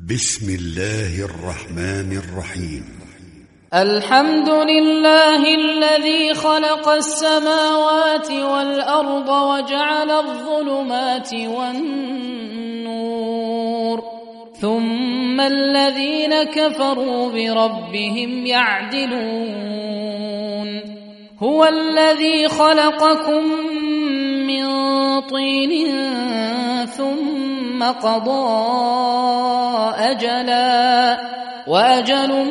بسم الله الرحمن الرحيم. الحمد لله الذي خلق السماوات والأرض وجعل الظلمات والنور، ثم الذين كفروا بربهم يعدلون. هو الذي خلقكم من طين ثم قضى أجلا، وأجل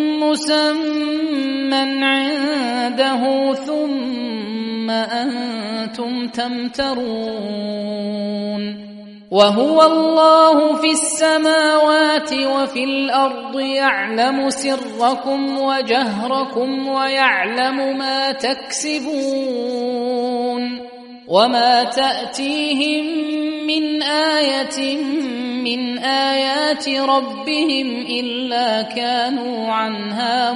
مسمى عنده، ثم أنتم تمترون. وهو الله في السماوات وفي الأرض، يعلم سركم وجهركم ويعلم ما تكسبون. وما تأتيهم من آية من آيات ربهم إلا كانوا عنها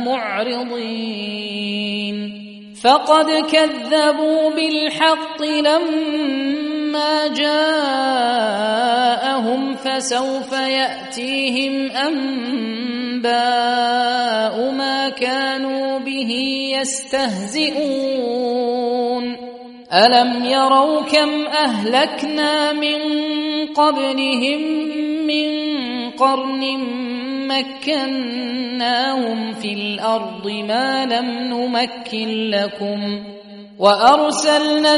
معرضين. فقد كذبوا بالحق لما جاءهم، فسوف يأتيهم أنباء ما كانوا به يستهزئون. ألم يروا كم أهلكنا من قبلهم من قرن مكناهم في الأرض ما لم نمكن لكم، وأرسلنا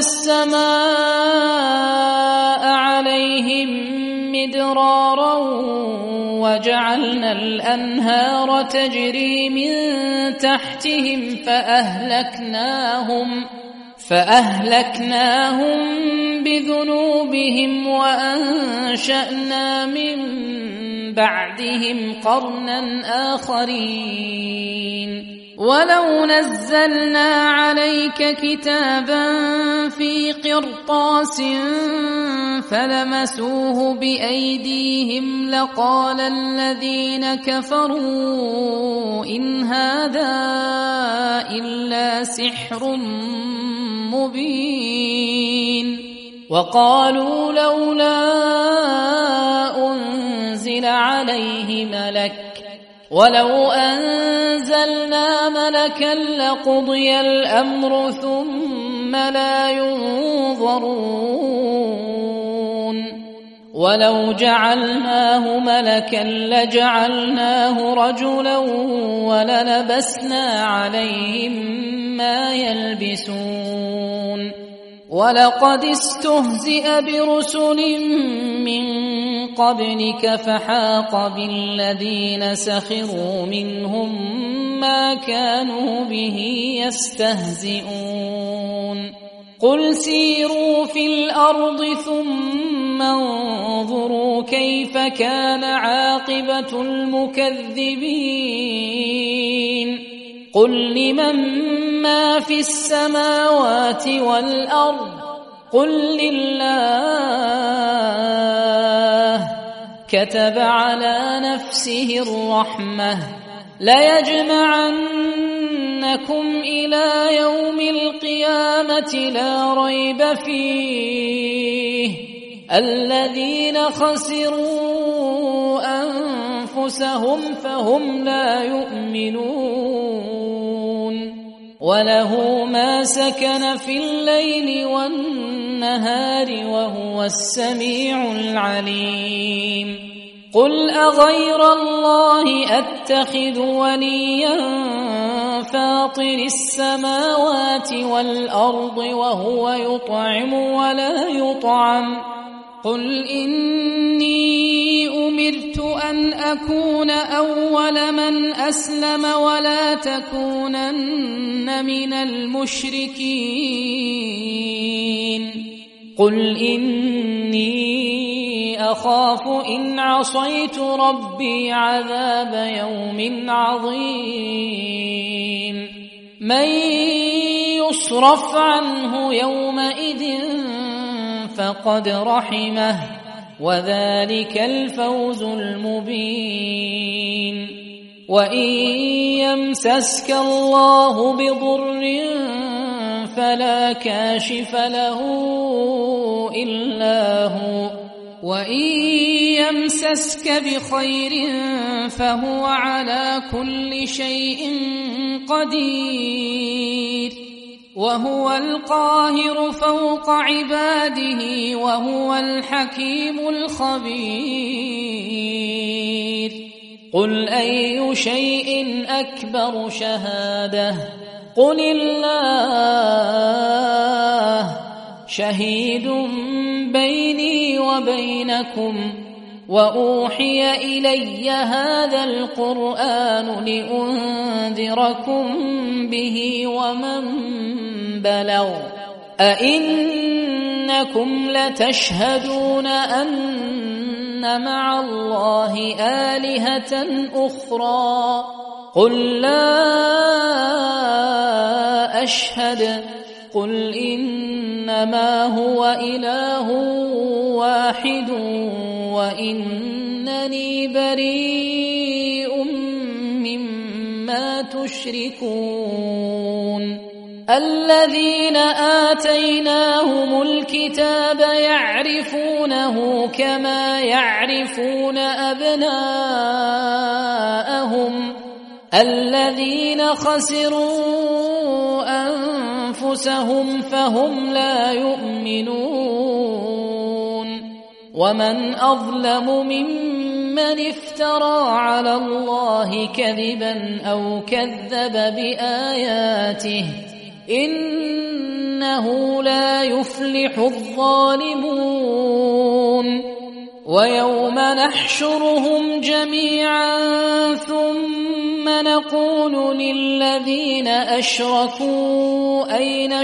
السماء عليهم مدرارا، وجعلنا الأنهار تجري من تحتهم فأهلكناهم بذنوبهم، وأنشأنا من بعدهم قرنا آخرين. ولو نزلنا عليك كتابا في قرطاس فلمسوه بأيديهم لقال الذين كفروا إن هذا إلا سحر مبين. وقالوا لولا أنزل عليه ملك، ولو أنزلنا ملكا لقضي الأمر ثم لا ينظرون. ولو جعلناه ملكا لجعلناه رجلا وللبسنا عليهم ما يلبسون. ولقد استهزئ برسل من قبلك فحاق بالذين سخروا منهم ما كانوا به يستهزئون. قل سيروا في الأرض ثم انظروا كيف كان عاقبة المكذبين. قل لمن ما في السماوات والأرض، قل لله. كتب على نفسه الرحمة ليجمعنكم إلى يوم القيامة لا ريب فيه. الذين خسروا أنفسهم فهم لا يؤمنون. وله ما سكن في الليل والنهار وهو السميع العليم. قل أغير الله أتخذ وليا فاطر السماوات والأرض وهو يطعم ولا يطعم. قل إني أمرت أن أكون أول من أسلم ولا تكونن من المشركين. قل إني أخاف إن عصيت ربي عذاب يوم عظيم. من يصرف عنه يومئذ فقد رحمه، وذلك الفوز المبين. وإن يمسسك الله بضر فلا كاشف له إلا هو، وإن يمسسك بخير فهو على كل شيء قدير وهو القاهر فوق عباده وهو الحكيم الخبير قل أي شيء أكبر شهادة قل الله شهيد بيني وبينكم وأوحي إلي هذا القرآن لأنذركم به ومن بلغ أئنكم لتشهدون أن مع الله آلهة أخرى قل لا أشهد قل إنما هو إله واحد وإنني بريء مما تشركون الذين آتيناهم الكتاب يعرفونه كما يعرفون أبناءهم الذين خسروا أنفسهم فهم لا يؤمنون ومن أظلم ممن افترى على الله كذبا أو كذب بآياته إنه لا يفلح الظالمون ويوم نحشرهم جميعا ثم نقول للذين أشركوا أين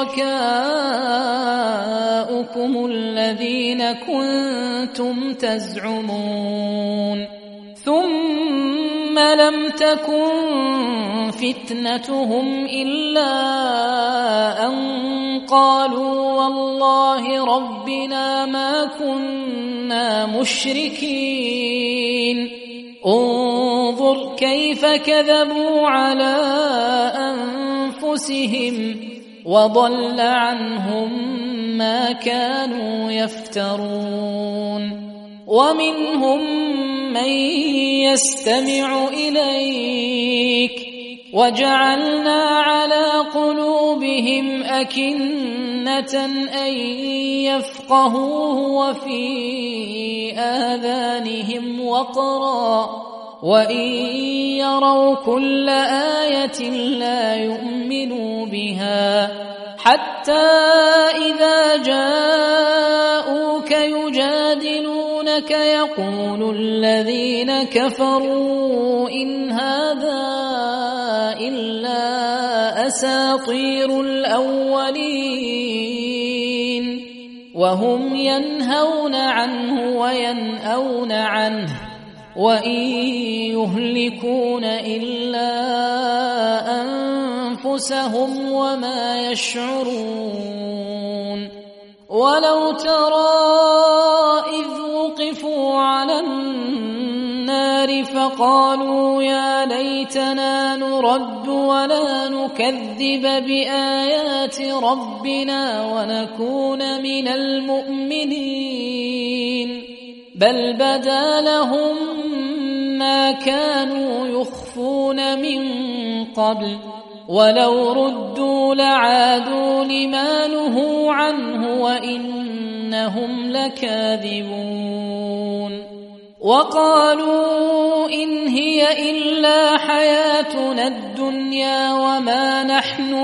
شركاؤكم الذين كنتم تزعمون ثم لم تكن فتنتهم إلا أن قالوا والله ربنا ما كنا مشركين انظر كيف كذبوا على أنفسهم وضل عنهم ما كانوا يفترون ومنهم من يستمع إليك وجعلنا على قلوبهم أكنة أن يفقهوه وفي آذانهم وقرا وإن يروا كل آية لا يؤمنوا بها حتى إذا جاءوك يجادلونك يقول الذين كفروا إن هذا إلا أساطير الأولين وهم ينهون عنه وينأون عنه وإن يهلكون إلا أنفسهم وما يشعرون ولو ترى إذ وقفوا على النار فقالوا يا ليتنا نرد ولا نكذب بآيات ربنا ونكون من المؤمنين بل بدا لهم ما كانوا يخفون من قبل ولو ردوا لعادوا لما نهوا عنه وإنهم لكاذبون وقالوا إن هي إلا حياتنا الدنيا وما نحن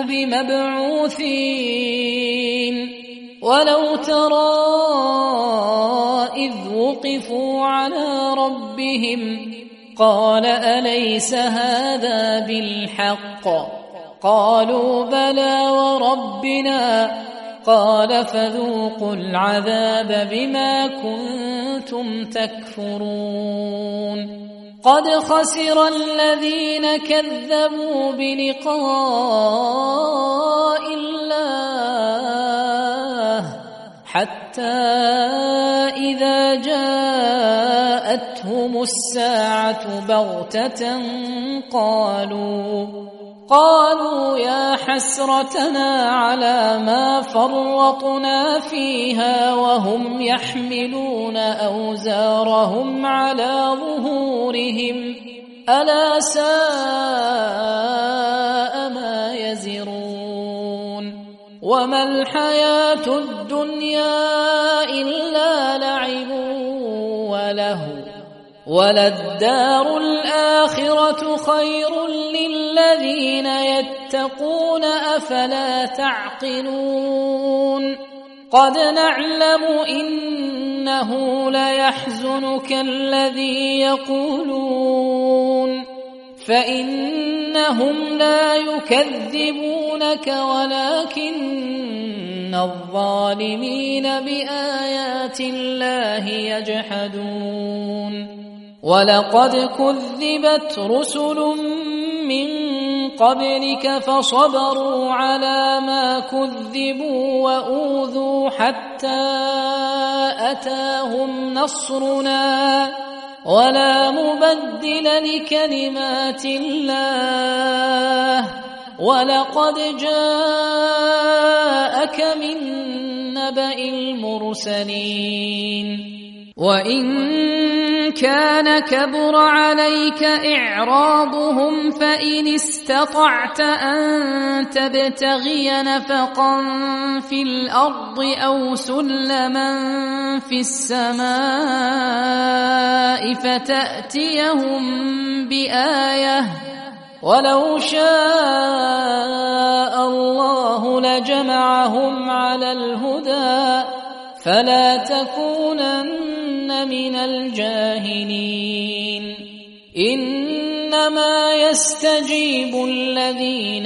بمبعوثين ولو ترى إذ وقفوا على ربهم قال أليس هذا بالحق قالوا بلى وربنا قال فذوقوا العذاب بما كنتم تكفرون قد خسر الذين كذبوا بلقاء الله حتى إذا جاءتهم الساعة بغتة قالوا يا حسرتنا على ما فرطنا فيها وهم يحملون أوزارهم على ظهورهم ألا ساء ما يزرون وما الحياة الدنيا إلا لعب وله وللدار الآخرة خير للذين يتقون أفلا تعقلون قد نعلم إنه ليحزنك الذي يقولون فإنهم لا يكذبونك ولكن الظالمين بآيات الله يجحدون ولقد كذبت رسل من قبلك فصبروا على ما كذبوا وأوذوا حتى أتاهم نصرنا ولا مبدل لكلمات الله ولقد جاءك من نبأ المرسلين وإن كان كبر عليك إعراضهم فإن استطعت أن تبتغي نفقا في الأرض أو سلما في السماء فتأتيهم بآية ولو شاء الله لجمعهم على الهدى فلا تكونن من الجاهلين إنما يستجيب الذين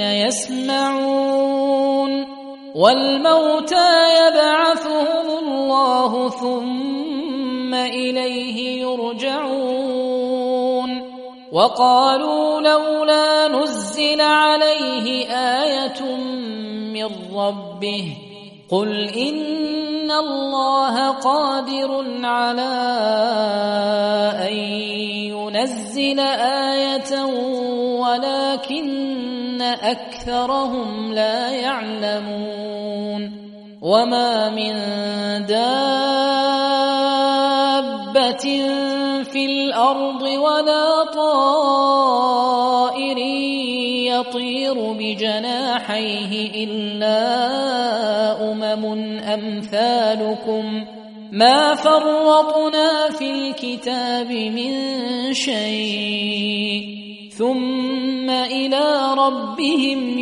يسمعون والموتى يبعثهم الله ثم إليه يرجعون وقالوا لولا نزل عليه آية من ربه قل إن الله قادر على أن ينزل آية ولكن أكثرهم لا يعلمون وما من دابة في الأرض ولا طائر يطير بجناحيه إلا أمثالكم ما فرطنا في الكتاب من شيء ثم إلى ربهم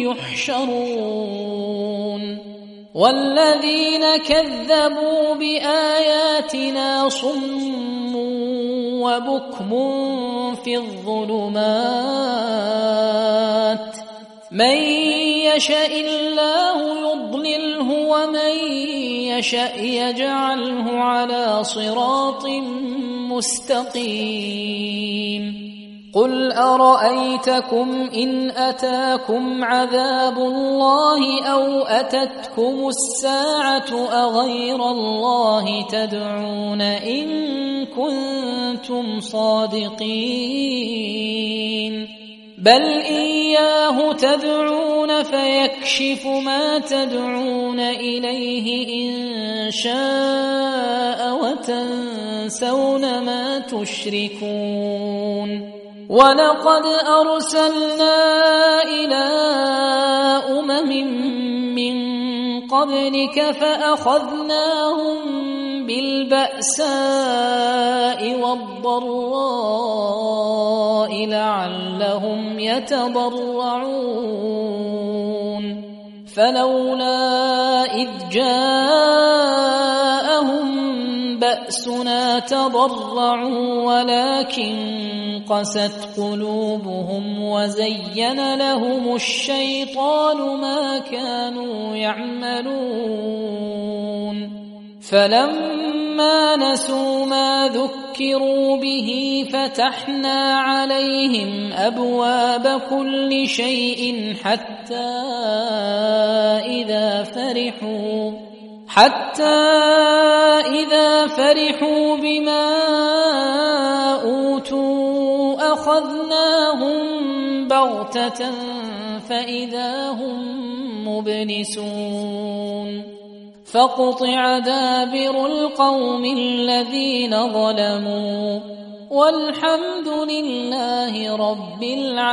يحشرون والذين كذبوا بآياتنا صم وبكم في الظلمات من يشاء الله يضلله ومن يشاء يجعله على صراط مستقيم قل أرأيتكم إن أتاكم عذاب الله أو أتتكم الساعة أغير الله تدعون إن كنتم صادقين بل إياه تدعون فيكشف ما تدعون إليه إن شاء وتنسون ما تشركون ولقد أرسلنا إلى من قبلك فأخذناهم بالبأساء والضراء لعلهم يتضرعون فلولا إذ جاءهم بأسنا تضرعوا ولكن قست قلوبهم وزين لهم الشيطان ما كانوا يعملون فلما نسوا ما ذكروا به فتحنا عليهم أبواب كل شيء حتى إذا فرحوا بما أوتوا أخذناهم بغتة فإذا هم مبلسون فقطع دابر القوم الذين ظلموا والحمد لله رب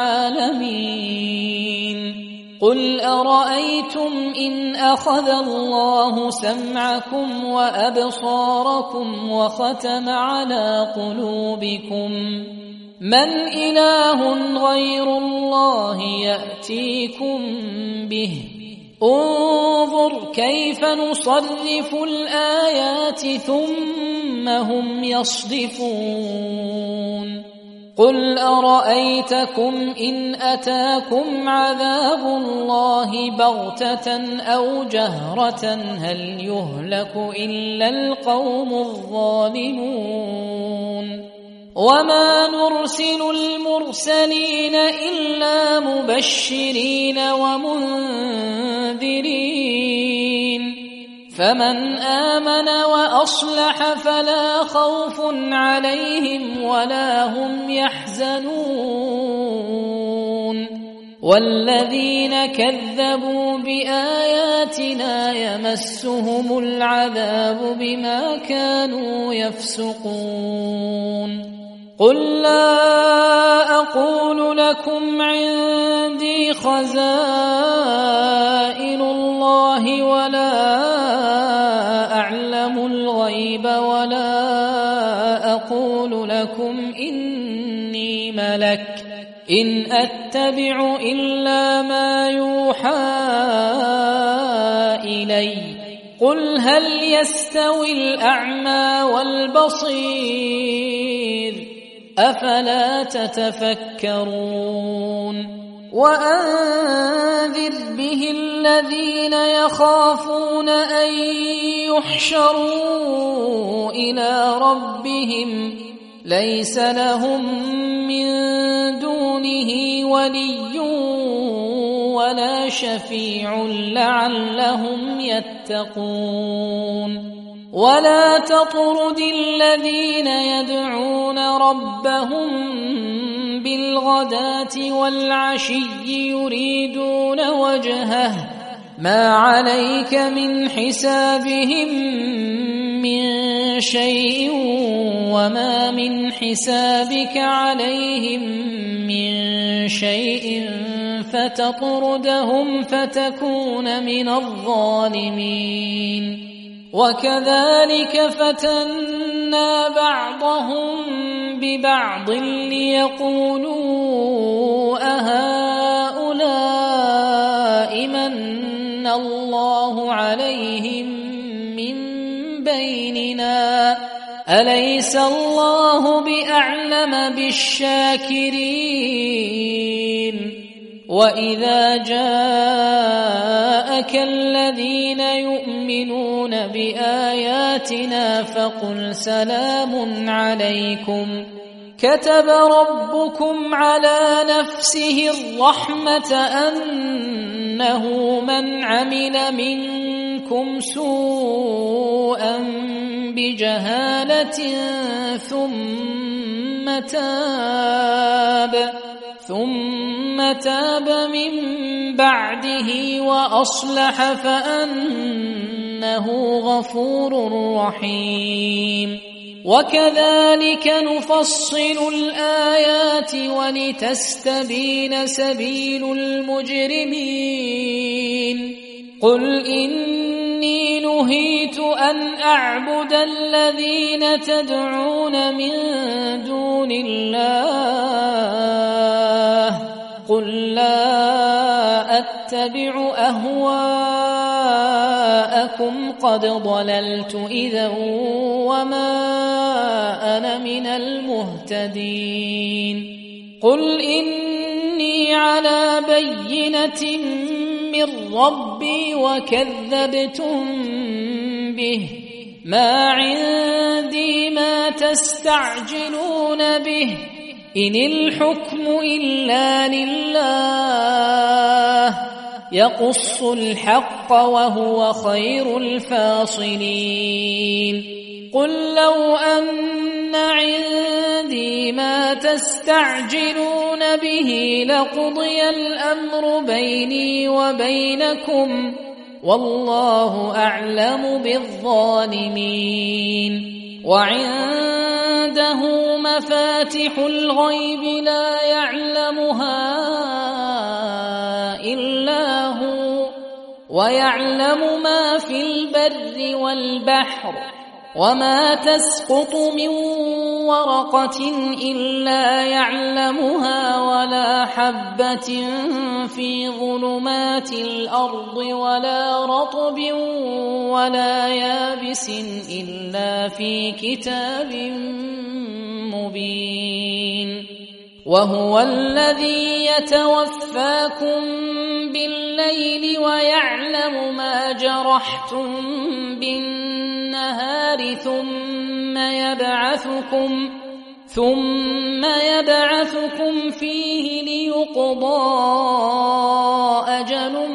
العالمين. قل أرأيتم إن أخذ الله سمعكم وأبصاركم وختم على قلوبكم من إله غير الله يأتيكم به انظر كيف نصرف الآيات ثم هم يصدفون. قل أرأيتكم إن أتاكم عذاب الله بغتة أو جهرة هل يهلك إلا القوم الظالمون وما نرسل المرسلين إلا مبشرين ومنذرين فمن آمن وأصلح فلا خوف عليهم ولا هم يحزنون والذين كذبوا بآياتنا يمسهم العذاب بما كانوا يفسقون. قل لا أقول لكم عندي خزائن الله ولا أعلم الغيب ولا أقول لكم إني ملك إن أتبع إلا ما يوحى إلي قل هل يستوي الأعمى والبصير أفلا تتفكرون. وأنذر به الذين يخافون أن يحشروا إلى ربهم ليس لهم من دونه ولي ولا شفيع لعلهم يتقون. ولا تطرد الذين يدعون ربهم بالغداة والعشي يريدون وجهه ما عليك من حسابهم من شيء وما من حسابك عليهم من شيء فتطردهم فتكون من الظالمين. وكذلك فتنا بعضهم ببعض ليقولوا أهؤلاء من الله عليهم من بيننا أليس الله بأعلم بالشاكرين. وإذا جاءك الذين يؤمنون بآياتنا فقل سلام عليكم كتب ربكم على نفسه الرحمة أنه من عمل منكم سوءا بجهالة ثم تاب من بعده وأصلح فأنه غفور رحيم. وكذلك نفصل الآيات ولتستبين سبيل المجرمين. قل إني نهيت أن أعبد الذين تدعون من دون الله قل لا أتبع أهواءكم قد ضللت إذا وما أنا من المهتدين. قل إني على بينة من ربي وكذبتم به ما عندي ما تستعجلون به إن الحكم إلا لله يقص الحق وهو خير الفاصلين. قل لو أن عندي ما تستعجلون به لقضي الأمر بيني وبينكم والله أعلم بالظالمين وعنده مفاتح الغيب لا يعلمها إلا هو ويعلم ما في البر والبحر وما تسقط من ورقة إلا يعلمها ولا حبة في ظلمات الأرض ولا رطب ولا يابس إلا في كتاب مبين وهو الذي يتوفاكم بالليل ويعلم ما جرحتم بالنهار ثم يبعثكم فيه ليقضى أجل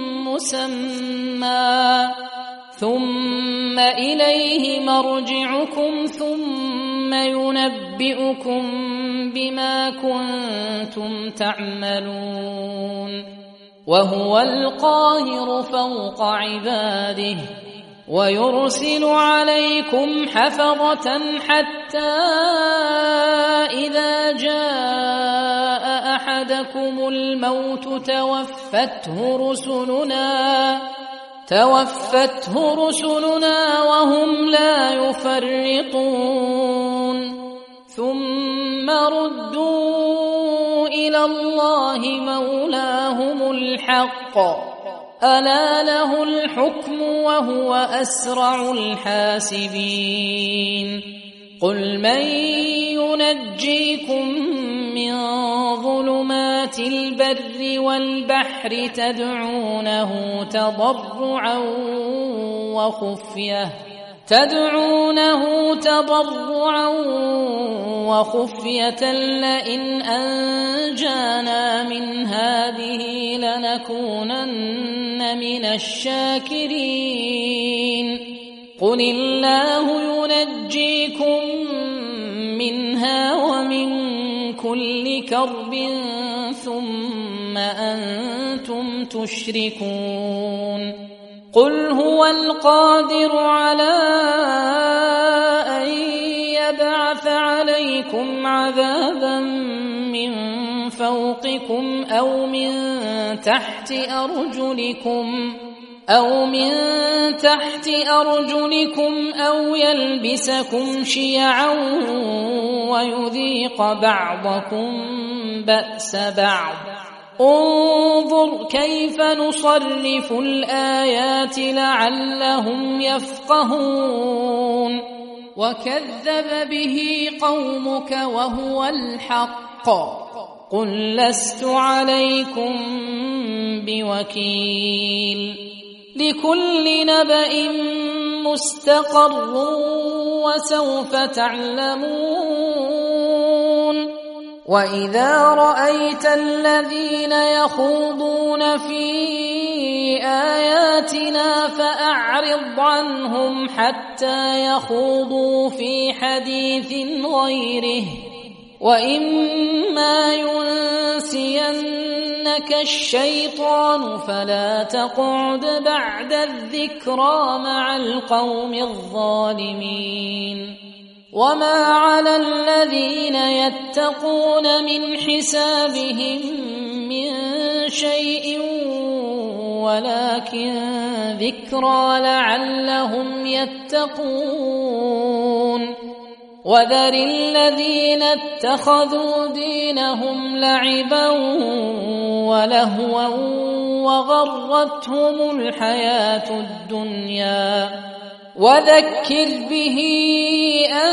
مسمى ثم إليه مرجعكم ثم ينبئكم بما كنتم تعملون وهو القاهر فوق عباده ويرسل عليكم حفظة حتى إذا جاء أحدكم الموت توفته رسلنا وهم لا يفرطون ثم ردوا إلى الله مولاهم الحق ألا له الحكم وهو أسرع الحاسبين قل من ينجيكم من ظلمات البر والبحر تدعونه تضرعا وخفية لئن أنجانا من هذه لنكونن من الشاكرين قل الله ينجيكم منها ومن كل كرب ثم أنتم تشركون قل هو القادر على أن يبعث عليكم عذابا من فوقكم أو من تحت أرجلكم أو يلبسكم شيعا ويذيق بعضكم بأس بعض انظر كيف نصرف الآيات لعلهم يفقهون وكذب به قومك وهو الحق قل لست عليكم بوكيل لكل نبأ مستقر وسوف تعلمون وإذا رأيت الذين يخوضون في آياتنا فأعرض عنهم حتى يخوضوا في حديث غيره وإما ينسينك الشيطان فلا تقعد بعد الذكرى مع القوم الظالمين وما على الذين يتقون من حسابهم من شيء ولكن ذكرى لعلهم يتقون وذر الذين اتخذوا دينهم لعبا ولهوا وغرتهم الحياة الدنيا وذكر به أن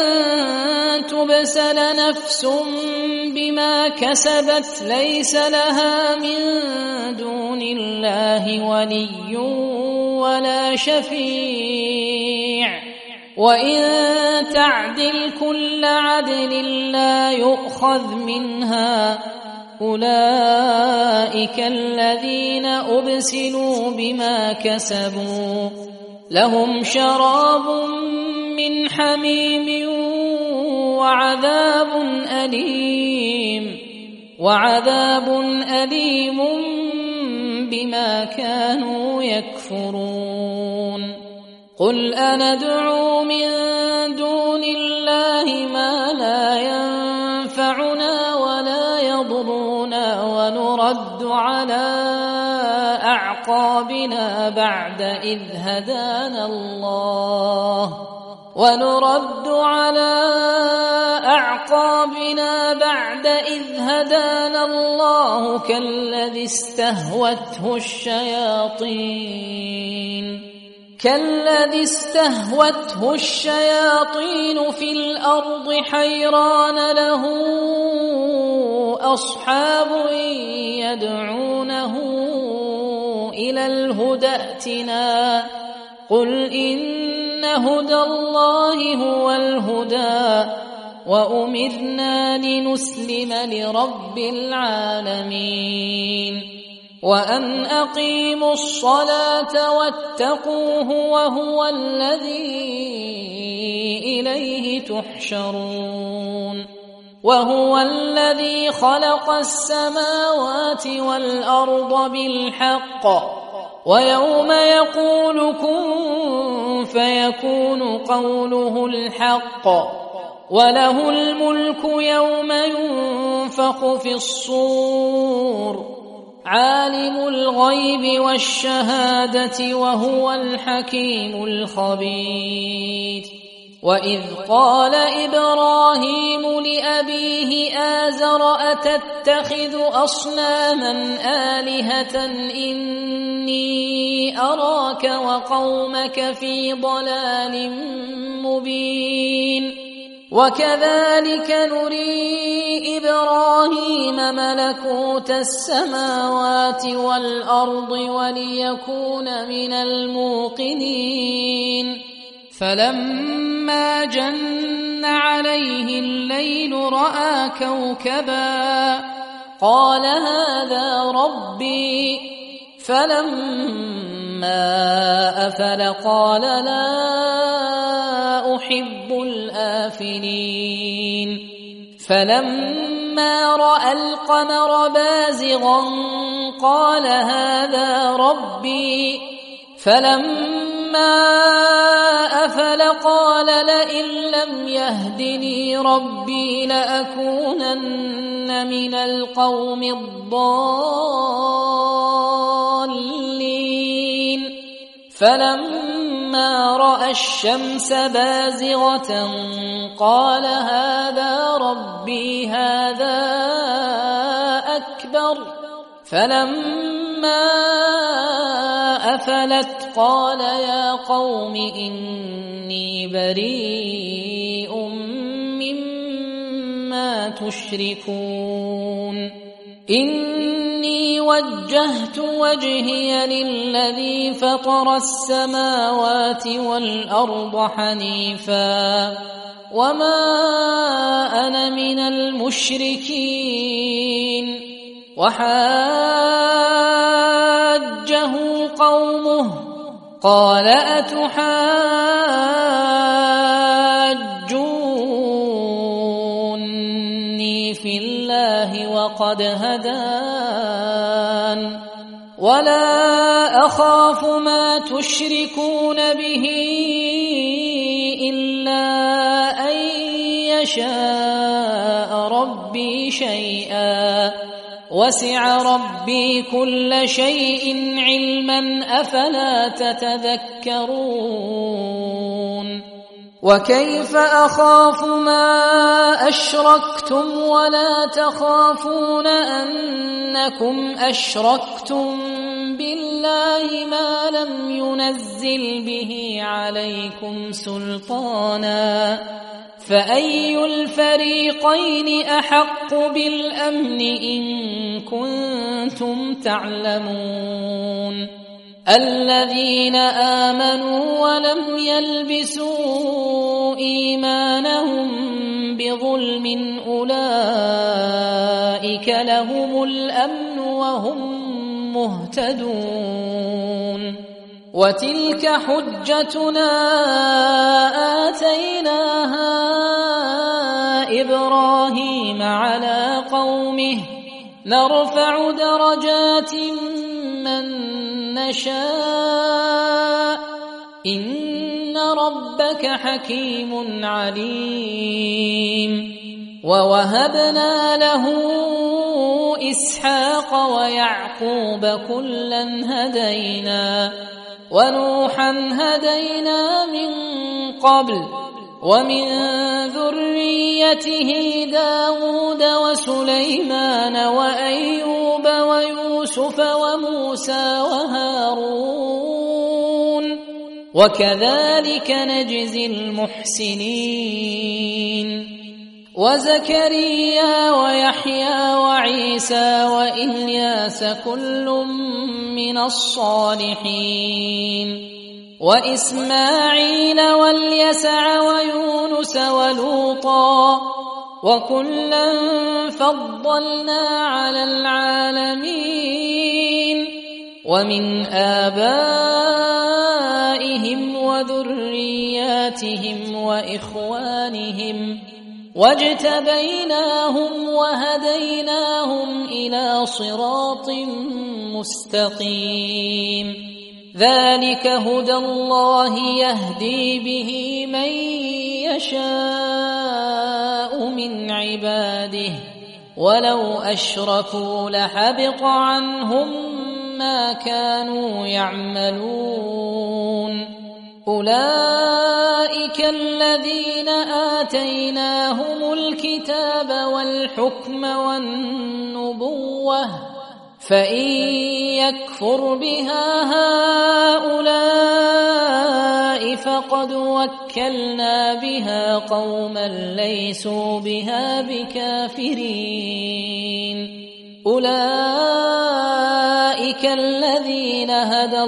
تبسل نفس بما كسبت ليس لها من دون الله ولي ولا شفيع وإن تعدل كل عدل لا يؤخذ منها أولئك الذين أبسلوا بما كسبوا لهم شراب من حميم وعذاب أليم بما كانوا يكفرون قل أندعو من دون الله ما لا ينفعنا ولا يضرنا ونرد على أعقابنا بعد إذ هدانا الله كالذي استهوته الشياطين في الأرض حيران له أصحاب يدعونه إلى الهدى ائتنا قل إن هدى الله هو الهدى وأمرنا لنسلم لرب العالمين وأن أقيموا الصلاة واتقوه وهو الذي إليه تحشرون وهو الذي خلق السماوات والأرض بالحق ويوم يقول كن فيكون قوله الحق وله الملك يوم ينفخ في الصور عالم الغيب والشهادة وهو الحكيم الخبير وإذ قال إبراهيم لأبيه آزر أتتخذ أصناما آلهة إني أراك وقومك في ضلال مبين وكذلك نري إبراهيم ملكوت السماوات والأرض وليكون من الموقنين فلما جن عليه الليل رأى كوكبا قال هذا ربي فلما أفل قال لا أحب الآفلين فلما رأى القمر بازغا قال هذا ربي فلما أفل قال لئن لم يهدني ربي لأكونن من القوم الضالين فلما رأى الشمس بازغة قال هذا ربي هذا أكبر فلما أفلت قال يا قوم إني بريء مما تشركون إني وجهت وجهي للذي فطر السماوات والأرض حنيفا وما أنا من المشركين وحاجه قومه قال أتحاجوني في الله وقد هدان ولا أخاف ما تشركون به إلا أن يشاء ربي شيئا وسع ربي كل شيء علما أفلا تتذكرون وكيف أخاف ما أشركتم ولا تخافون أنكم أشركتم بالله ما لم ينزل به عليكم سلطانا فأي الفريقين أحق بالأمن إن كنتم تعلمون الذين آمنوا ولم يلبسوا إيمانهم بظلم أولئك لهم الأمن وهم مهتدون وتلك حجتنا آتيناها إبراهيم على قومه نرفع درجات من نشاء إن ربك حكيم عليم ووهبنا له إسحاق ويعقوب كلا هدينا ونوحا هدينا من قبل ومن ذريته داود وسليمان وأيوب ويوسف وموسى وهارون وكذلك نجزي المحسنين وزكريا ويحيى وعيسى وإلياس كل من الصالحين وإسماعيل واليسع ويونس ولوطا وكلا فضلنا على العالمين ومن آبائهم وذرياتهم وإخوانهم واجتبيناهم وهديناهم إلى صراط مستقيم ذلك هدى الله يهدي به من يشاء من عباده ولو أشركوا لحبط عنهم ما كانوا يعملون أولئك الذين آتيناهم الكتاب والحكم والنبوة فإن يكفر بها هؤلاء فقد وكلنا بها قوما ليسوا بها بكافرين أولئك الذين هدى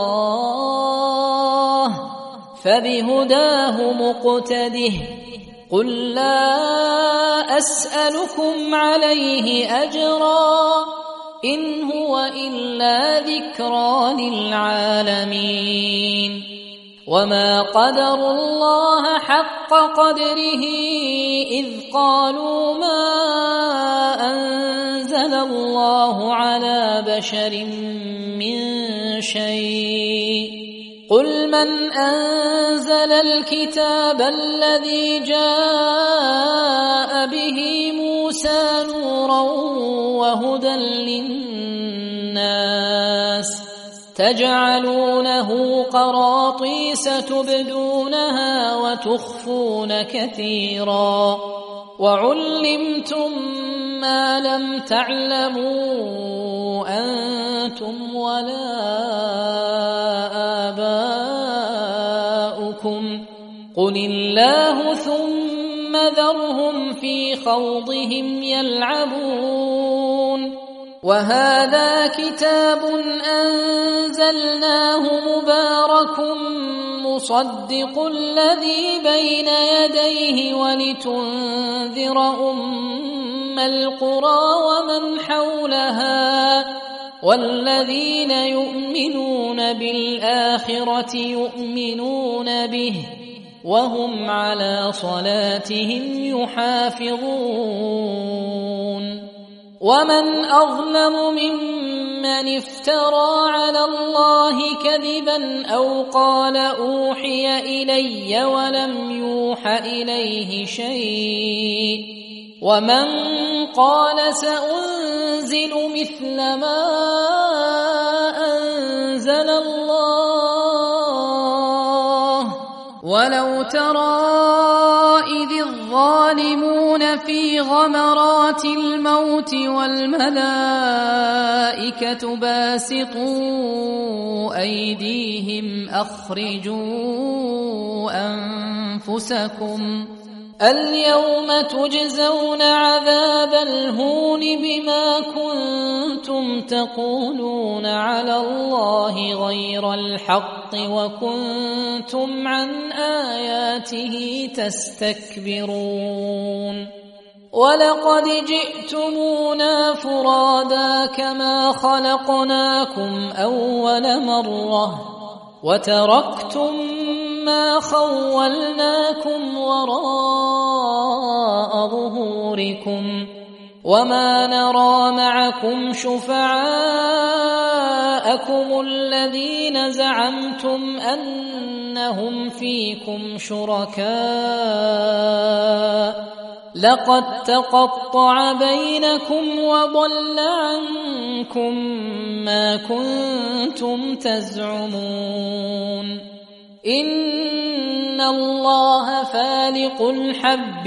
الله فبهداه مقتده قل لا أسألكم عليه أجرا إن هو إلا ذكرى للعالمين وما قدروا الله حق قدره إذ قالوا ما أنزل الله على بشر من شيء قل من أنزل الكتاب الذي جاء به موسى نورا وهدى للناس تجعلونه قراطيس تبدونها وتخفون كثيرا وعلمتم ما لم تعلموا أنتم ولا آباؤكم قل الله ثم ذرهم في خوضهم يلعبون وهذا كتاب أنزلناه مبارك مصدق الذي بين يديه ولتنذر أم القرى ومن حولها والذين يؤمنون بالآخرة يؤمنون به وهم على صلاتهم يحافظون ومن أظلم ممن افترى على الله كذبا أو قال أوحي إلي ولم يوح إليه شيء ومن قال سأنزل مثل ما أنزل الله ولو ترى إذ الظالمون في غمرات الموت والملائكة باسطوا أيديهم أخرجوا أنفسكم اليوم تجزون عذاب الهون بما كنتم تقولون على الله غير الحق وكنتم عن آياته تستكبرون ولقد جئتمونا فرادا كما خلقناكم أول مرة وتركتم ما خولناكم وراء ظهوركم وما نرى معكم شفعاءكم الذين زعمتم أنهم فيكم شركاء لقد تقطع بينكم وضل عنكم ما كنتم تزعمون إن الله فالق الحب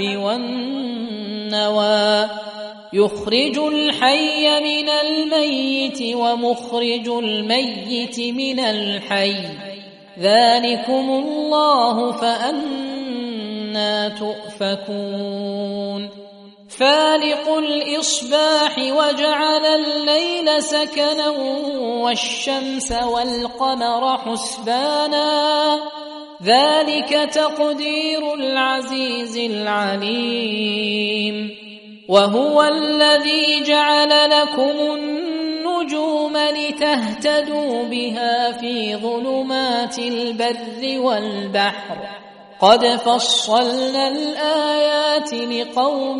والنوى يخرج الحي من الميت ومخرج الميت من الحي ذلكم الله فأنى تؤفكون فالق الإصباح وجعل الليل سكنا والشمس والقمر حسبانا ذلك تقدير العزيز العليم وهو الذي جعل لكم النجوم لتهتدوا بها في ظلمات البر والبحر قد فصلنا الآيات لقوم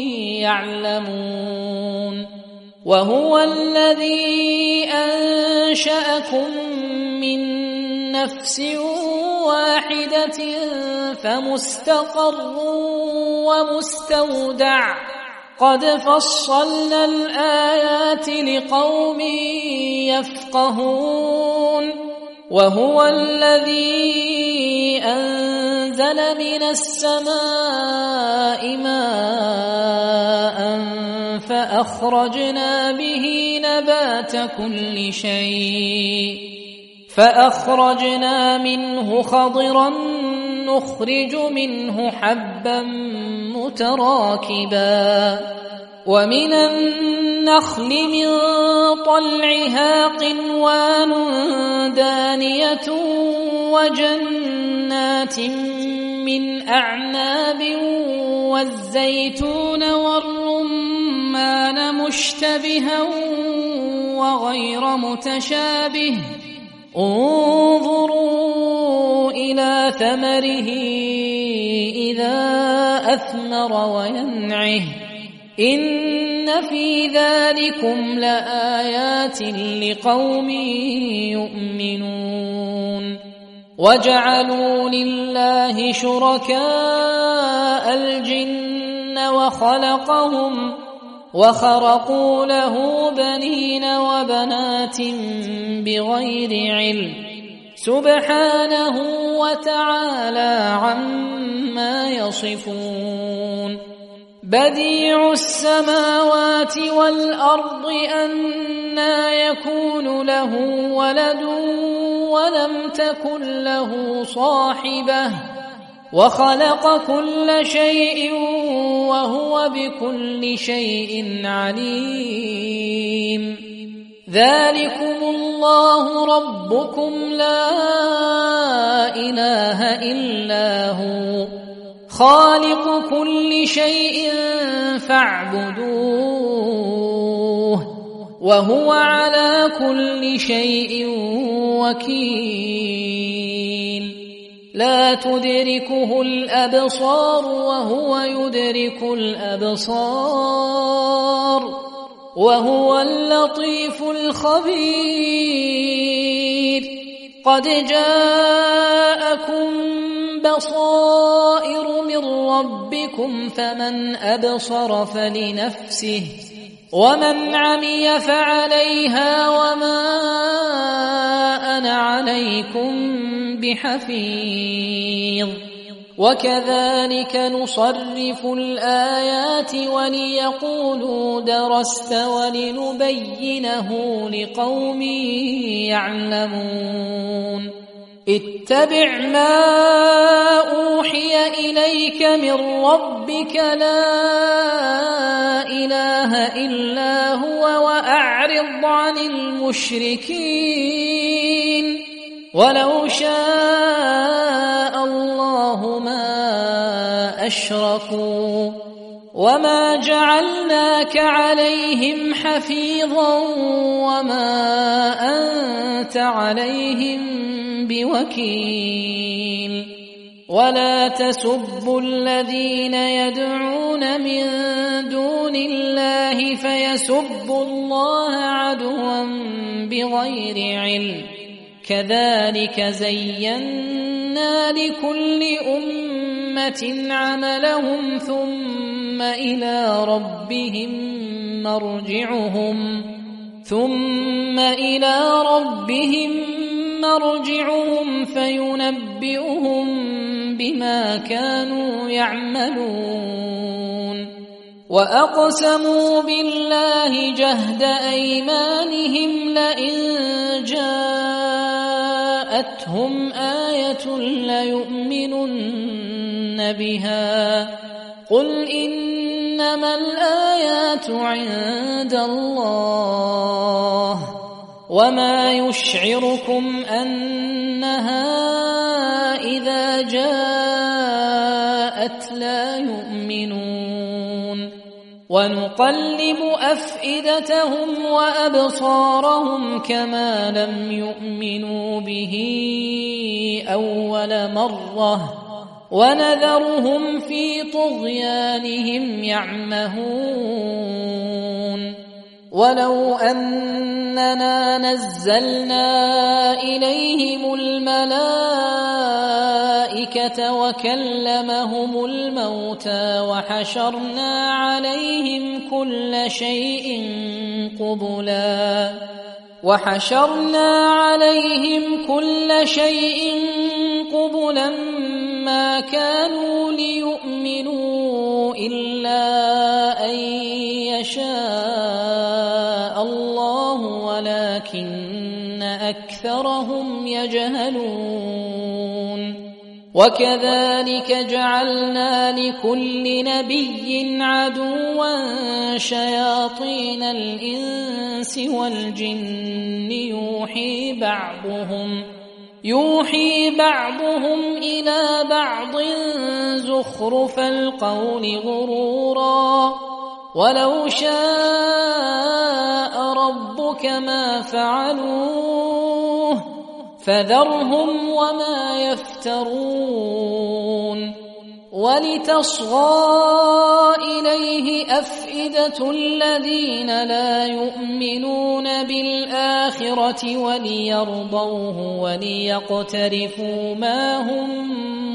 يعلمون وهو الذي أنشأكم من نفس واحدة فمستقر ومستودع قد فصلنا الآيات لقوم يفقهون وهو الذي أنزل من السماء ماء فأخرجنا به نبات كل شيء فأخرجنا منه خضرا نخرج منه حبا متراكبا ومن النخل من طلعها قنوان دانية وجنات من أعناب والزيتون والرمان مشتبها وغير متشابه انظروا إلى ثمره إذا أثمر وينعه إن في ذلكم لآيات لقوم يؤمنون وجعلوا لله شركاء الجن وخرقوا له بنين وبنات بغير علم سبحانه وتعالى عما يصفون بديع السماوات والأرض أنى يكون له ولد ولم تكن له صاحبة وخلق كل شيء وهو بكل شيء عليم ذلكم الله ربكم لا إله إلا هو خالق كل شيء فاعبدوه وهو على كل شيء وكيل لا تدركه الأبصار وهو يدرك الأبصار وهو اللطيف الخبير قد جاءكم بصائر من ربكم فمن أبصر فلنفسه ومن عمي فعليها وما أنا عليكم بحفيظ وكذلك نصرف الآيات وليقولوا درست ولنبينه لقوم يعلمون اتبع ما أوحي إليك من ربك لا إله إلا هو وأعرض عن المشركين ولو شاء الله ما أشركوا وما جعلناك عليهم حفيظا وما أنت عليهم بوكيل ولا تسبوا الذين يدعون من دون الله فيسبوا الله عدوا بغير علم كذلك زينا لكل أمة عملهم ثم إلى ربهم مرجعهم فينبئهم بما كانوا يعملون وأقسموا بالله جهد أيمانهم لئن جاءتهم آية ليؤمنن بها قل إنما الآيات عند الله وما يشعركم أنها إذا جاءت لا يؤمنون ونقلب أفئدتهم وأبصارهم كما لم يؤمنوا به أول مرة ونذرهم في طغيانهم يعمهون ولو أننا نزلنا إليهم الملائكة وكلمهم الموتى وحشرنا عليهم كل شيء قبلا ما كانوا ليؤمنوا إلا أن يشاء الله ولكن أكثرهم يجهلون وكذلك جعلنا لكل نبي عدوا شياطين الإنس والجن يوحي بعضهم إلى بعض زخرف القول غرورا ولو شاء ربك ما فعلوه فذرهم وما يفترون ولتصغى إليه أفئدة الذين لا يؤمنون بالآخرة وليرضوه وليقترفوا ما هم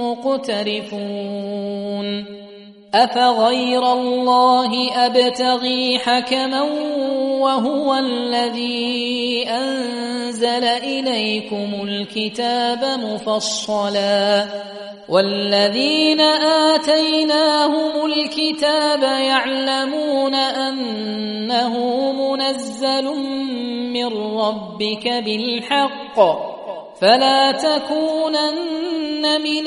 مقترفون أفغير الله أبتغي حكما وهو الذي أنزل إليكم الكتاب مفصلا والذين آتيناهم الكتاب يعلمون أنه منزل من ربك بالحق فلا تكونن من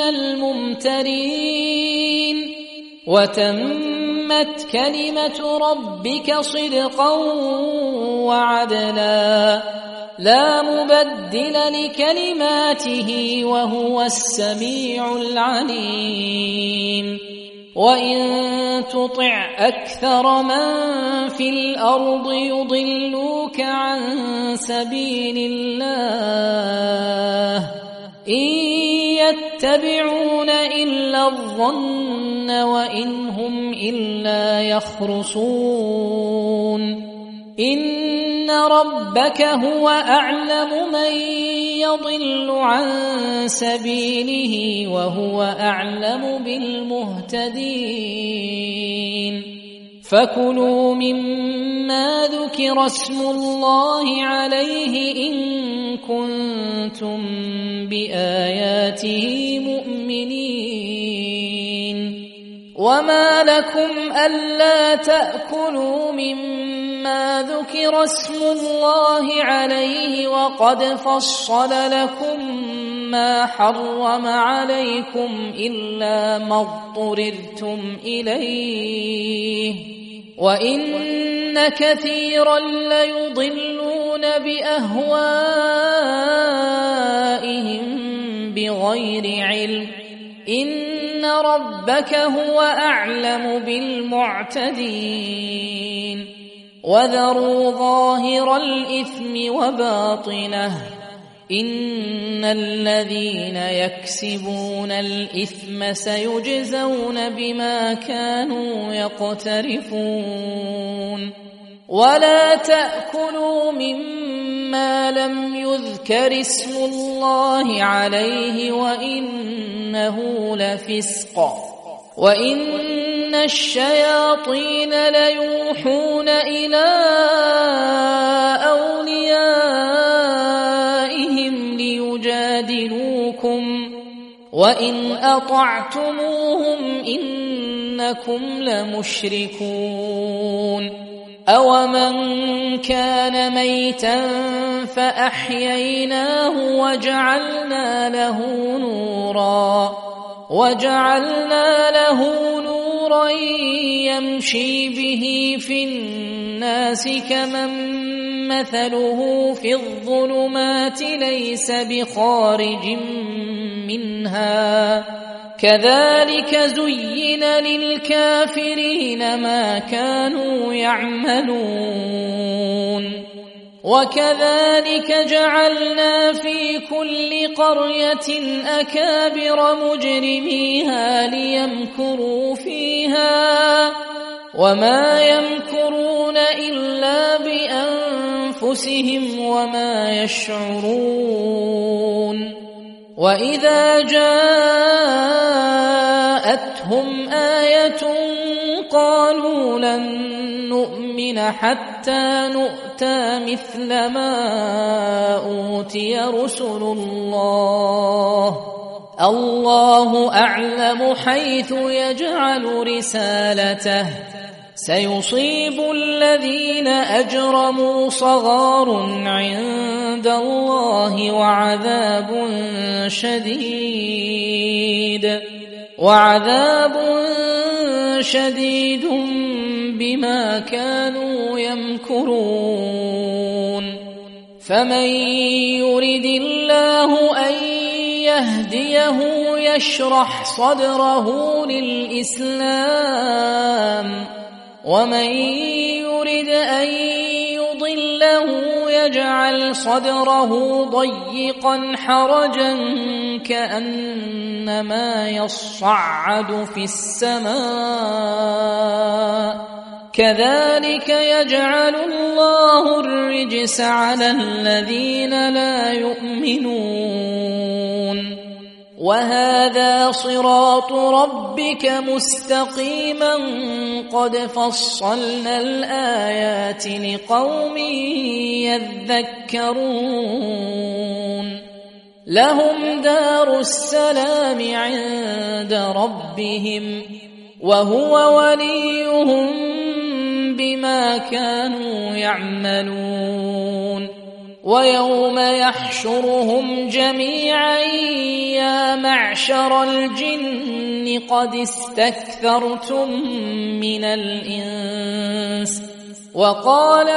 الممترين وتمت كلمة ربك صدقا وعدلا لا مبدل لكلماته وهو السميع العليم وإن تطع أكثر من في الأرض يضلوك عن سبيل الله إن يتبعون إلا الظن وإن هم إلا يخرصون إن ربك هو أعلم من يضل عن سبيله وهو أعلم بالمهتدين فكلوا مما ذكر اسم الله عليه إن كنتم بآياته مؤمنين وما لكم ألا تأكلوا مما ذكر اسم الله عليه وقد فصل لكم ما حرم عليكم إلا ما اضطررتم إليه وإن كثيرا ليضلون بأهوائهم بغير علم إن ربك هو أعلم بالمعتدين وذروا ظاهر الإثم وباطنه إن الذين يكسبون الإثم سيجزون بما كانوا يقترفون ولا تأكلوا مما لم يذكر اسم الله عليه وإنه لفسق وإن الشياطين ليوحون إلى أوليائهم ليجادلوكم وإن أطعتموهم إنكم لمشركون أومن كان ميتا فأحييناه وجعلنا له نورا يمشي به في الناس كمن مثله في الظلمات ليس بخارج منها كذلك زين للكافرين ما كانوا يعملون وكذلك جعلنا في كل قرية أكابر مجرميها ليمكروا فيها وما يمكرون إلا بأنفسهم وما يشعرون وإذا جاءتهم آية قالوا لن نؤمن حتى نؤتى مثل ما أوتي رسل الله أعلم حيث يجعل رسالته سيصيب الذين أجرموا صغار عند الله وعذاب شديد بما كانوا يمكرون فمن يرد الله أن يهديه يشرح صدره للإسلام ومن يرد أن يضله يجعل صدره ضيقا حرجا كأنما يصعد في السماء كذلك يجعل الله الرجس على الذين لا يؤمنون وهذا صراط ربك مستقيما قد فصلنا الآيات لقوم يذكرون لهم دار السلام عند ربهم وهو وليهم بما كانوا يعملون ويوم يحشرهم جميعا يا معشر الجن قد استكثرتم من الإنس وقال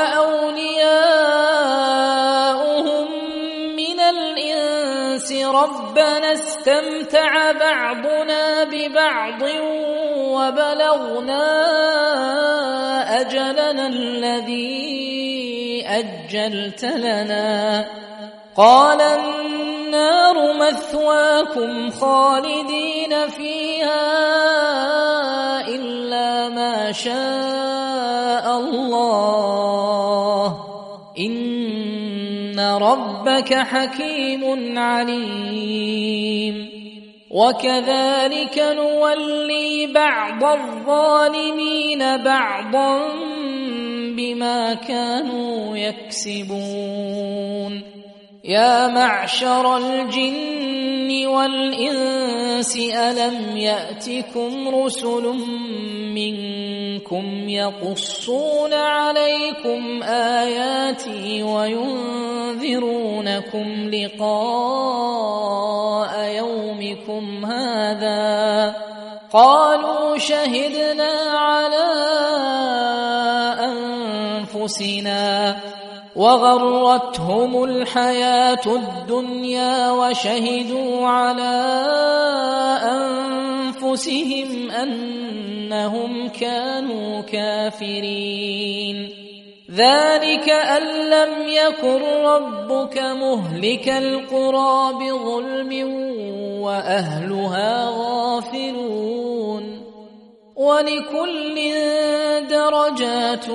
أولياؤهم من الإنس ربنا استمتع بعضنا ببعض وبلغنا أجلنا الذي أجلت لنا قال النار مثواكم خالدين فيها إلا ما شاء الله إن ربك حكيم عليم وكذلك نولي بعض الظالمين بعضا بما كانوا يكسبون يا معشر الجن والإنس ألم يأتكم رسل منكم يقصون عليكم آياتي وينذرونكم لقاء يومكم هذا قالوا شهدنا على أنفسنا وغرتهم الحياة الدنيا وشهدوا على أنفسهم أنهم كانوا كافرين ذلك أن لم يكن ربك مهلك القرى بظلم وأهلها غافلون ولكل درجات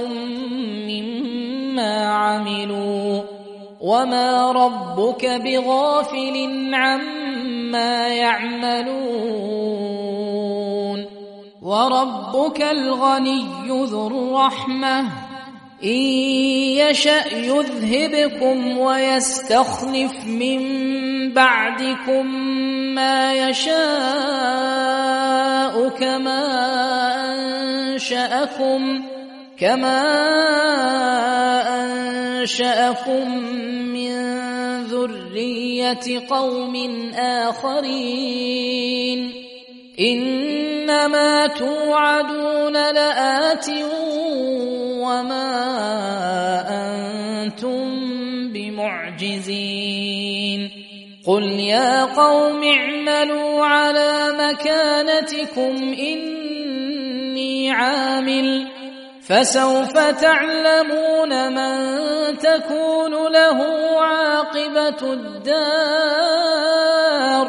مما عملوا وما ربك بغافل عما يعملون وربك الغني ذو الرحمة إن يشأ يذهبكم ويستخلف من بعدكم ما يشاء كما أنشأكم من ذرية قوم آخرين إنما توعدون لآت وما أنتم بمعجزين قل يا قوم اعملوا على مكانتكم إني عامل فسوف تعلمون من تكون له عاقبة الدار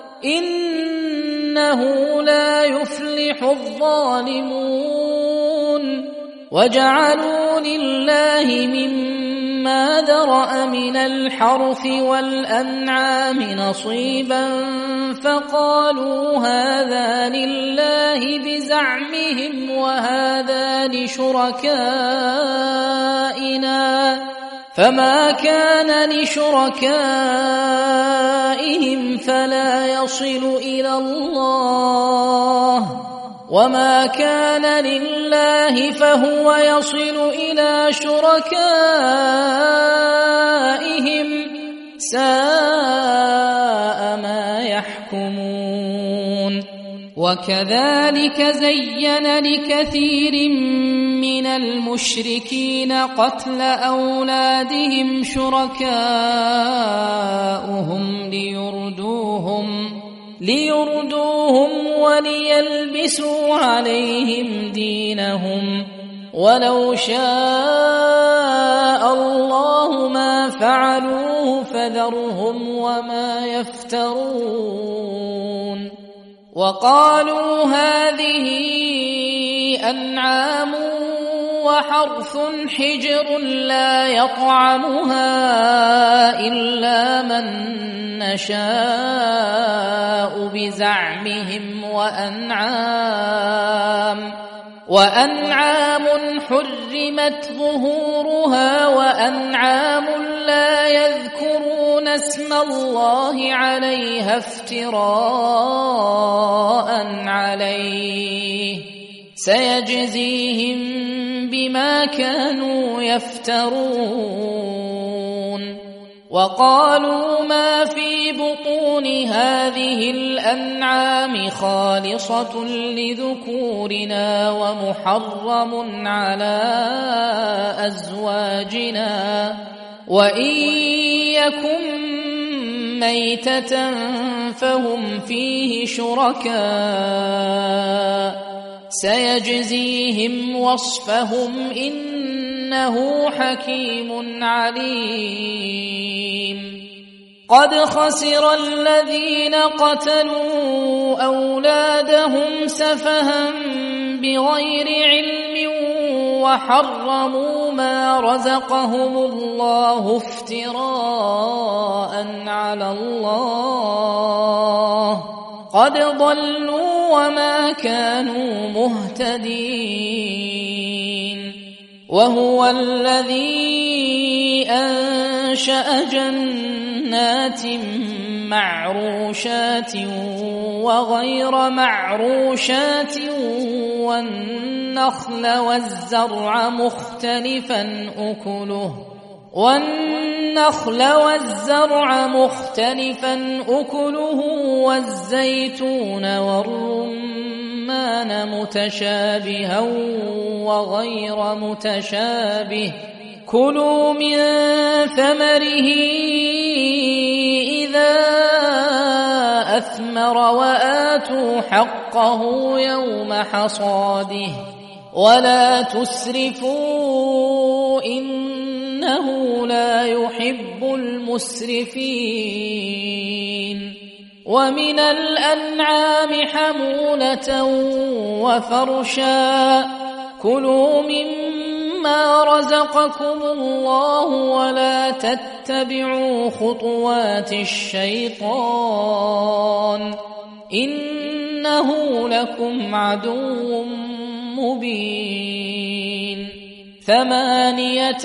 إنه لا يفلح الظالمون وجعلوا لله مما ذرأ من الحرث والأنعام نصيبا فقالوا هذا لله بزعمهم وهذا لشركائنا فما كان لشركائهم فلا يصل إلى الله وما كان لله فهو يصل إلى شركائهم ساء ما يحكمون وكذلك زين لكثير من المشركين قتل أولادهم شركاؤهم ليردوهم وليلبسوا عليهم دينهم ولو شاء الله ما فعلوه فذرهم وما يفترون وقالوا هذه أنعام وحرث حجر لا يطعمها إلا من نشاء بزعمهم وأنعام حرمت ظهورها وأنعام لا يذكرون اسم الله عليها افتراء عليه سيجزيهم بما كانوا يفترون وقالوا ما في بطون هذه الأنعام خالصة لذكورنا ومحرم على أزواجنا وإن يكن ميتة فهم فيه شركاء سيجزيهم وصفهم إنه حكيم عليم قد خسر الذين قتلوا أولادهم سفها بغير علم وحرموا ما رزقهم الله افتراء على الله قد ضلوا وما كانوا مهتدين وهو الذي أنشأ جنات معروشات وغير معروشات والنخل والزرع مختلفا أكله والزيتون والرمان الرمان متشابها وغير متشابه كلوا من ثمره إذا أثمر وآتوا حقه يوم حصاده ولا تسرفوا إنه لا يحب المسرفين ومن الأنعام حمولة وفرشا كلوا مما رزقكم الله ولا تتبعوا خطوات الشيطان إنه لكم عدو مبين 8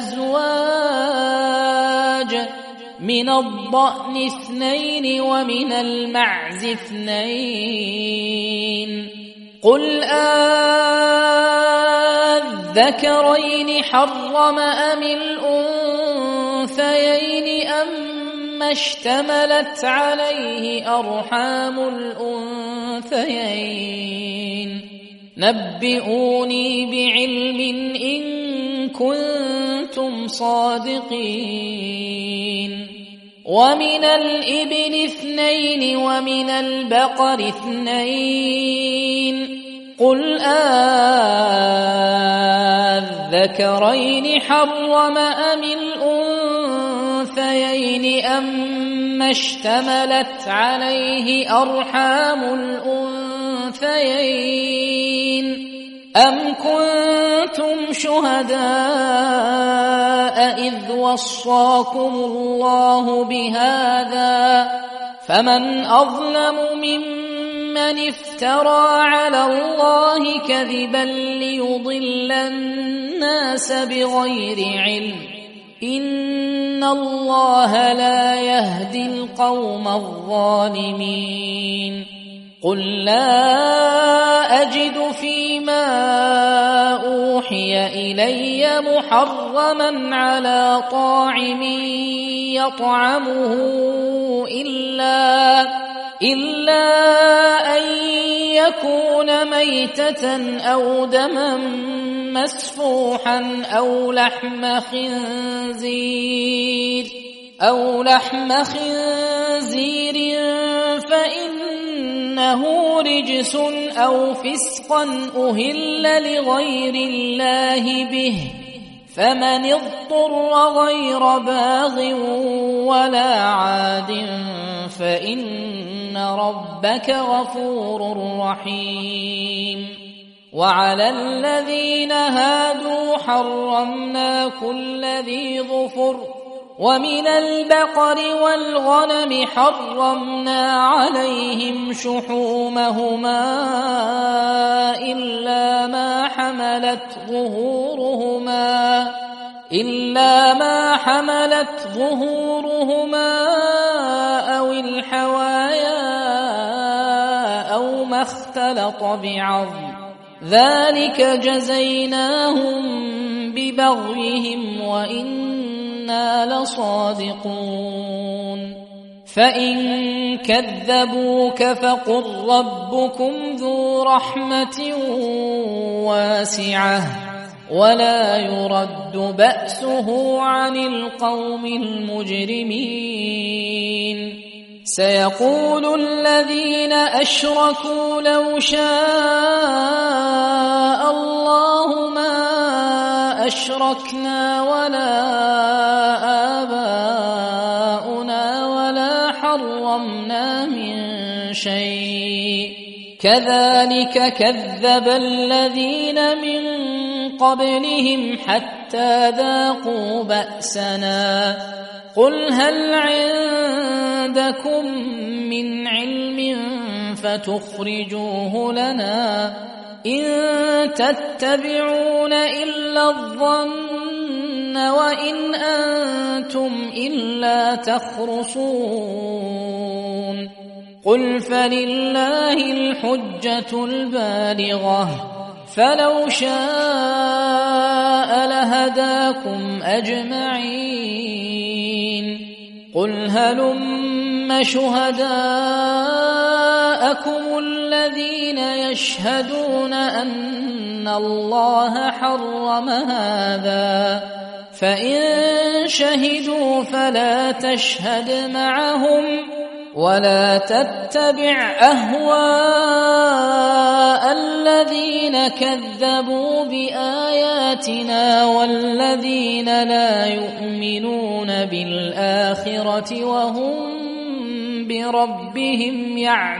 أزواج من الضأن 2 ومن المعز 2 قل أذكرين حرم أم الأنثيين أما اشتملت عليه أرحام الأنثيين نبئوني بعلم إن كنتم صادقين ومن الإبل 2 ومن البقر 2 قل أذكرين حرم أم الأنثيين أما اشتملت عليه أرحام الأنثيين أم كنتم شهداء إذ وصاكم الله بهذا فمن أظلم ممن افترى على الله كذبا ليضل الناس بغير علم إن الله لا يهدي القوم الظالمين قل لا أجد فيما أوحي إلي محرما على طاعم يطعمه إلا أن يكون ميتة أو دما مسفوحا أو لحم خنزير فإنه رجس أو فسقا أهل لغير الله به فمن اضطر غير باغ ولا عاد فإن ربك غفور رحيم وعلى الذين هادوا حرمنا كل ذي ظفر ومن البقر والغنم حرمنا عليهم شحومهما إلا ما حملت ظهورهما أو الحوايا أو ما اختلط بعظم ذلك جزيناهم ببغيهم وإنا لصادقون فإن كذبوك فقل ربكم ذو رحمة واسعة ولا يرد بأسه عن القوم المجرمين سيقول الذين أشركوا لو شاء الله ما أشركنا ولا آباؤنا ولا حرمنا من شيء كذلك كذب الذين من قبلهم حتى ذاقوا بأسنا قل هل عندكم من علم فتخرجوه لنا إن تتبعون إلا الظن وإن أنتم إلا تخرصون قل فلله الحجة البالغة فلو شاء لهداكم أجمعين قل هلم شهداءكم جاءكم الذين يشهدون أن الله حرم هذا فإن شهدوا فلا تشهد معهم ولا تتبع أهواء الذين كذبوا بآياتنا والذين لا يؤمنون بالآخرة وهم بربهم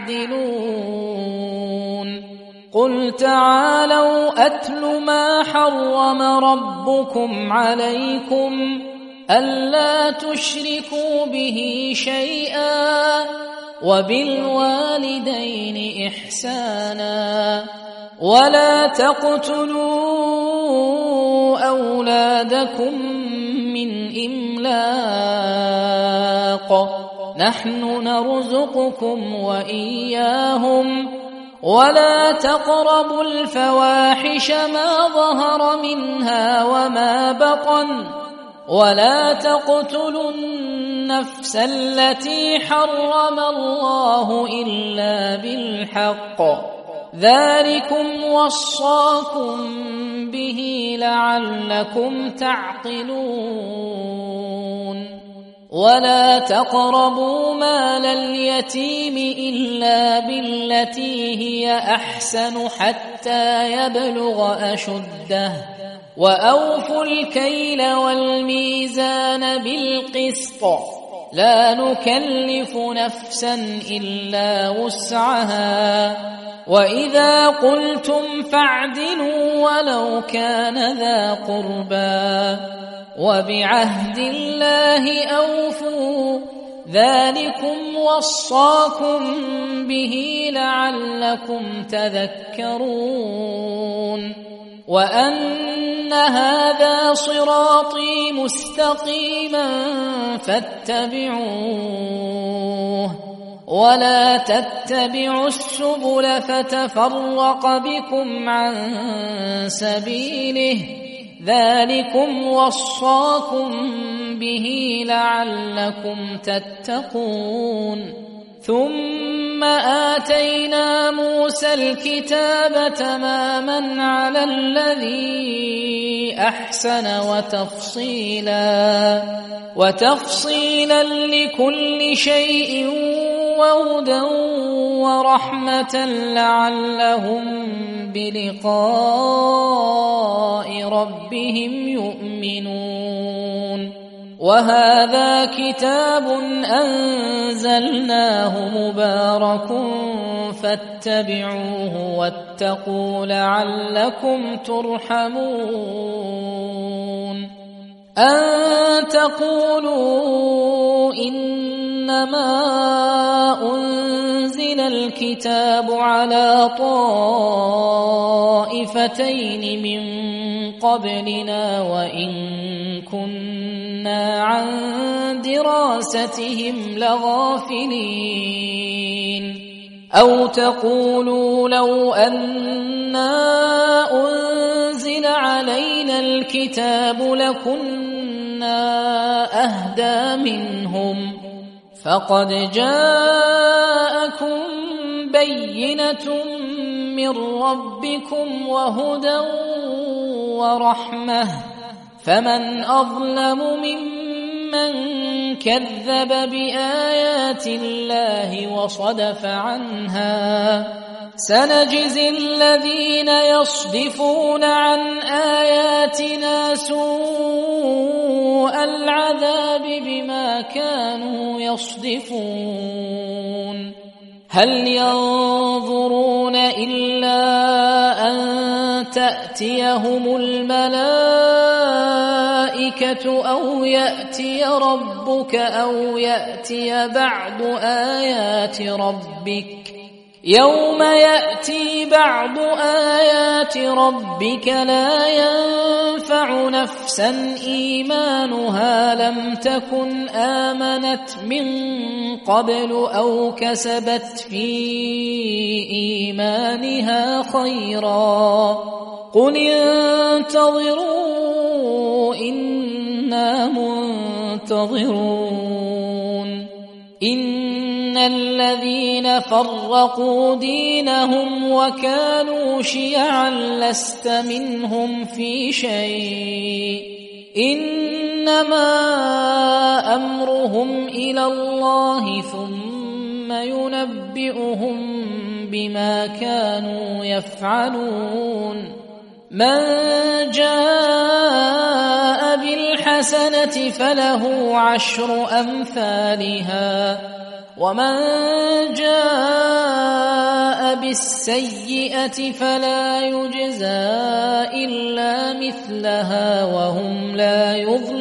يعدلون قل تعالوا أتل ما حرم ربكم عليكم ألا تشركوا به شيئا وبالوالدين إحسانا ولا تقتلوا أولادكم من إملاق نحن نرزقكم وإياهم ولا تقربوا الفواحش ما ظهر منها وما بطن ولا تقتلوا النفس التي حرم الله إلا بالحق ذلكم وصاكم به لعلكم تعقلون ولا تقربوا مال اليتيم إلا بالتي هي أحسن حتى يبلغ أشده وأوفوا الكيل والميزان بالقسط لا نكلف نفسا إلا وسعها وإذا قلتم فاعدلوا ولو كان ذا قربى وبعهد الله أوفوا ذلكم وصاكم به لعلكم تذكرون وأن هذا صراطي مستقيما فاتبعوه ولا تتبعوا السبل فتفرق بكم عن سبيله ذلكم وصاكم به لعلكم تتقون ثم آتينا موسى الكتاب تماما على الذي أحسن وتفصيلا لكل شيء وهدى ورحمة لعلهم بلقاء ربهم يؤمنون وهذا كتاب أنزلناه مبارك فاتبعوه واتقوا لعلكم ترحمون أن تقولوا إنما أنزل الكتاب على طائفتين من قبلنا وإن كنا عن دراستهم لغافلين أو تقولوا لو أنا أنزل علينا الكتاب لكنا أهدى منهم فقد جاءكم بينة من ربكم وهدى ورحمة فمن أظلم ممن كذب بآيات الله وصدف عنها سنجزي الذين يصدفون عن آياتنا سوء العذاب بما كانوا يصدفون هل ينظرون إلا أن تأتيهم الملائكة أو يأتي ربك أو يأتي بعض آيات ربك يوم يأتي بعض آيات ربك لا ينفع نفسا إيمانها لم تكن آمنت من قبل أو كسبت في إيمانها خيرا قل انتظروا إنا منتظرون إن الذين فرقوا دينهم وكانوا شيعا لست منهم في شيء إنما أمرهم إلى الله ثم ينبئهم بما كانوا يفعلون من جاء بالحسنة فله 10 أمثالها ومن جاء بالسيئة فلا يجزى إلا مثلها وهم لا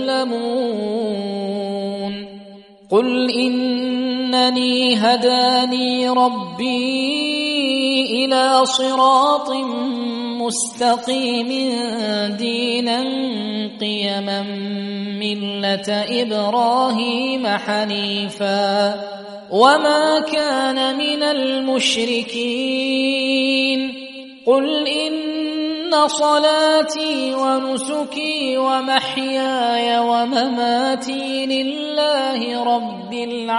يظلمون قل إنني هداني ربي إلى صراط مستقيم دينا قيما ملة إبراهيم حنيفا وما كان من المشركين قل إن صلاتي ونسكي ومحياي ومماتي لله رب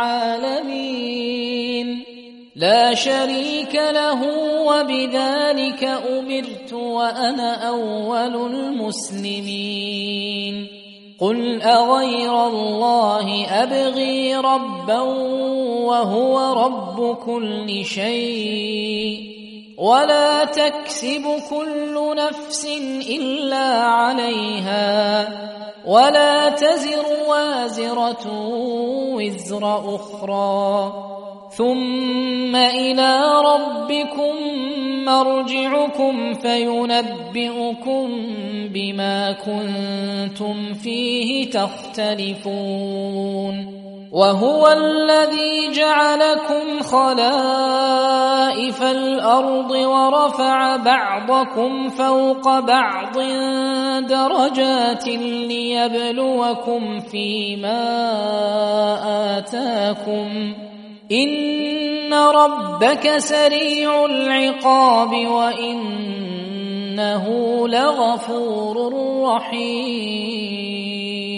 العالمين لا شريك له وبذلك أمرت وأنا أول المسلمين قل أغير الله أبغي ربا وهو رب كل شيء ولا تكسب كل نفس إلا عليها ولا تزر وازرة وزر أخرى ثم إلى ربكم مرجعكم فينبئكم بما كنتم فيه تختلفون وهو الذي جعلكم خلائف الأرض ورفع بعضكم فوق بعض درجات ليبلوكم فيما آتاكم إن ربك سريع العقاب وإنه لغفور رحيم